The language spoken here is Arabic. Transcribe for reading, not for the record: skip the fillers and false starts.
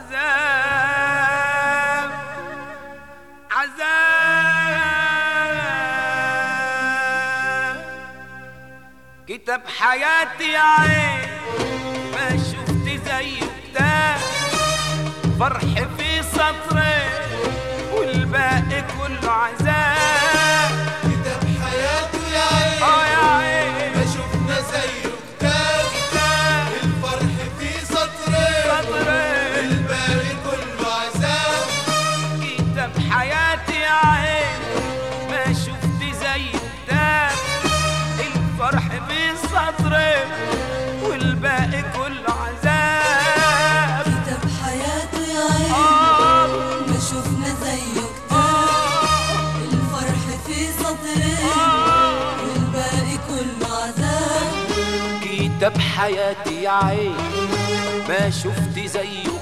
عذاب عذاب. كتاب حياتي يا عين ما شفت زي كتاب، فرح في سطرين والباقي كله عذاب. كتاب حياته يا عين يا عين ما شفنا زيه كتاب، الفرح في سطرين والباقي كله عذاب. كتاب حياتي يا عين ما شفت زي كتاب، الفرح في سطرين والباقي كله عذاب. كتاب حياته يا عين ما شفنا زيه كتاب، الفرح في سطرين والباقي كله عذاب. كتاب حياتي يا عين ما شفت زيه